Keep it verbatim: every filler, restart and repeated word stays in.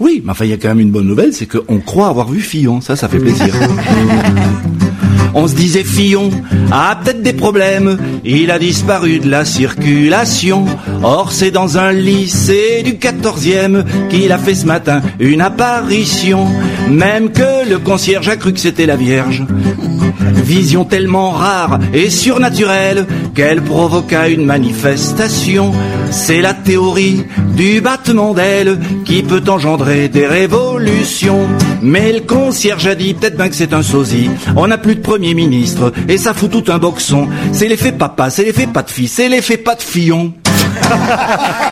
Oui, mais enfin, il y a quand même une bonne nouvelle, c'est qu'on croit avoir vu Fillon. Ça, ça fait plaisir. On se disait Fillon a peut-être des problèmes, il a disparu de la circulation. Or c'est dans un lycée du quatorzième qu'il a fait ce matin une apparition. Même que le concierge a cru que c'était la Vierge. Vision tellement rare et surnaturelle qu'elle provoqua une manifestation. C'est la théorie du battement d'aile qui peut engendrer des révolutions. Mais le concierge a dit peut-être bien que c'est un sosie. On n'a plus de Premier ministre et ça fout tout un boxon. C'est l'effet papa, c'est l'effet pas de fille, c'est l'effet pas de Fillon.